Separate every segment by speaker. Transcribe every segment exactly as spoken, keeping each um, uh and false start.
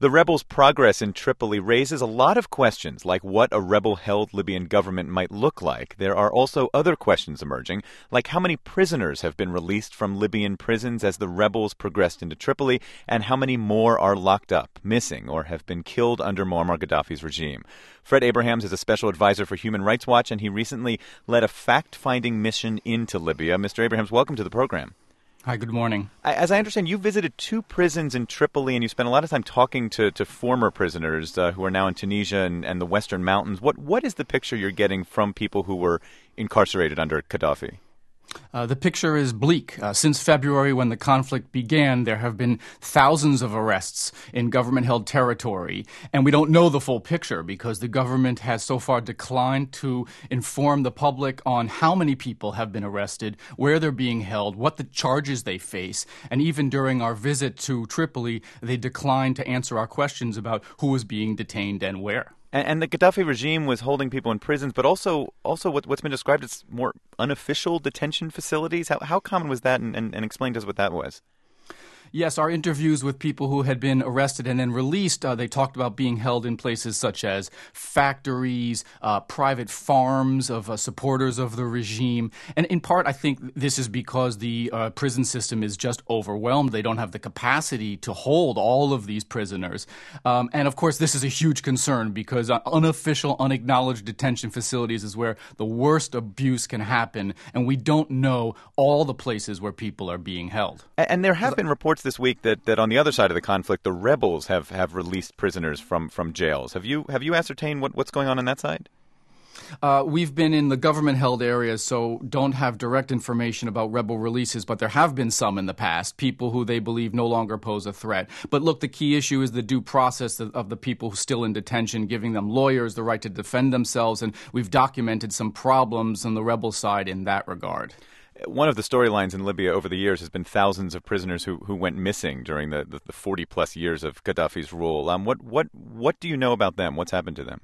Speaker 1: The rebels' progress in Tripoli raises a lot of questions, like what a rebel-held Libyan government might look like. There are also other questions emerging, like how many prisoners have been released from Libyan prisons as the rebels progressed into Tripoli, and how many more are locked up, missing, or have been killed under Muammar Gaddafi's regime. Fred Abrahams is a special advisor for Human Rights Watch, and he recently led a fact-finding mission into Libya. Mister Abrahams, welcome to the program.
Speaker 2: Hi, good morning.
Speaker 1: As I understand, you visited two prisons in Tripoli, and you spent a lot of time talking to, to former prisoners uh, who are now in Tunisia and, and the Western Mountains. What What is the picture you're getting from people who were incarcerated under Gaddafi?
Speaker 2: Uh, the picture is bleak. Uh, since February, when the conflict began, there have been thousands of arrests in government-held territory, and we don't know the full picture because the government has so far declined to inform the public on how many people have been arrested, where they're being held, what the charges they face, and even during our visit to Tripoli, they declined to answer our questions about who was being detained and where.
Speaker 1: And, and the Gaddafi regime was holding people in prisons, but also also what, what's been described as more unofficial detention facilities. How how common was that? And, and, and explain to us what that was.
Speaker 2: Yes, our interviews with people who had been arrested and then released, uh, they talked about being held in places such as factories, uh, private farms of uh, supporters of the regime. And in part, I think this is because the uh, prison system is just overwhelmed. They don't have the capacity to hold all of these prisoners. Um, and of course, this is a huge concern because uh, unofficial, unacknowledged detention facilities is where the worst abuse can happen. And we don't know all the places where people are being held.
Speaker 1: And, and there have been reports this week that, that on the other side of the conflict, the rebels have, have released prisoners from, from jails. Have you have you ascertained what, what's going on on that side?
Speaker 2: Uh, we've been in the government-held areas, so don't have direct information about rebel releases, but there have been some in the past, people who they believe no longer pose a threat. But look, the key issue is the due process of, of the people who are still in detention, giving them lawyers, the right to defend themselves, and we've documented some problems on the rebel side in that regard.
Speaker 1: One of the storylines in Libya over the years has been thousands of prisoners who, who went missing during the, the, the forty-plus years of Gaddafi's rule. Um, what, what, what do you know about them? What's happened to them?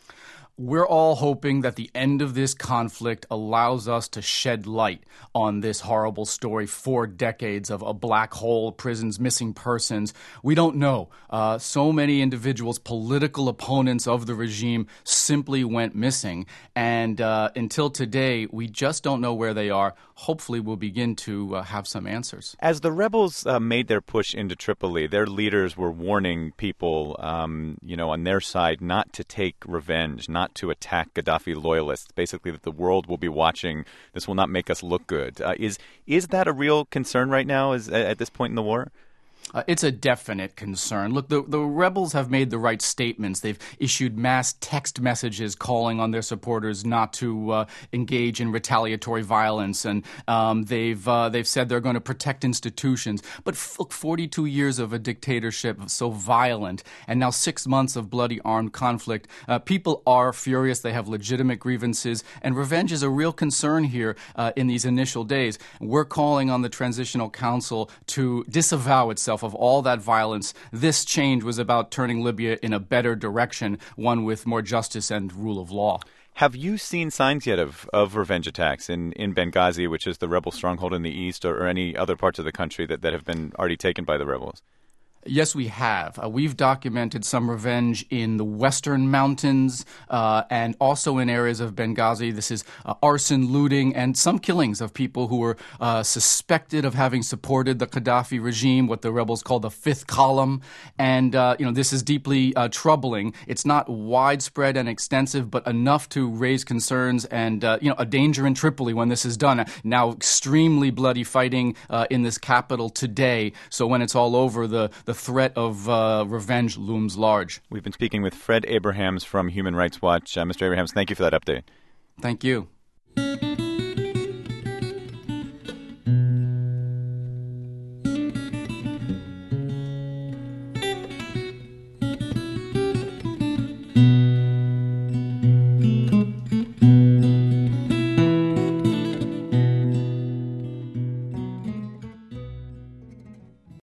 Speaker 2: We're all hoping that the end of this conflict allows us to shed light on this horrible story, four decades of a black hole, prisons, missing persons. We don't know. Uh, so many individuals, political opponents of the regime, simply went missing. And uh, until today, we just don't know where they are. Hopefully, we'll begin to uh, have some answers.
Speaker 1: As the rebels uh, made their push into Tripoli, their leaders were warning people, um, you know, on their side not to take revenge, not to attack Gaddafi loyalists, basically that the world will be watching. This will not make us look good. Uh, is is that a real concern right now is, at this point in the war?
Speaker 2: Uh, it's a definite concern. Look, the, the rebels have made the right statements. They've issued mass text messages calling on their supporters not to uh, engage in retaliatory violence, and um, they've uh, they've said they're going to protect institutions. But f- look, forty-two years of a dictatorship so violent, and now six months of bloody armed conflict. Uh, people are furious. They have legitimate grievances, and revenge is a real concern here uh, in these initial days. We're calling on the Transitional Council to disavow itself of all that violence. This change was about turning Libya in a better direction, one with more justice and rule of law.
Speaker 1: Have you seen signs yet of, of revenge attacks in, in Benghazi, which is the rebel stronghold in the east, or, or any other parts of the country that, that have been already taken by the rebels?
Speaker 2: Yes, we have. Uh, we've documented some revenge in the Western Mountains uh, and also in areas of Benghazi. This is uh, arson, looting, and some killings of people who were uh, suspected of having supported the Gaddafi regime, what the rebels call the fifth column. And, uh, you know, this is deeply uh, troubling. It's not widespread and extensive, but enough to raise concerns and, uh, you know, a danger in Tripoli when this is done. Now, extremely bloody fighting uh, in this capital today. So when it's all over, the, the threat of uh, revenge looms large.
Speaker 1: We've been speaking with Fred Abrahams from Human Rights Watch. Uh, Mister Abrahams, thank you for that update.
Speaker 2: Thank you.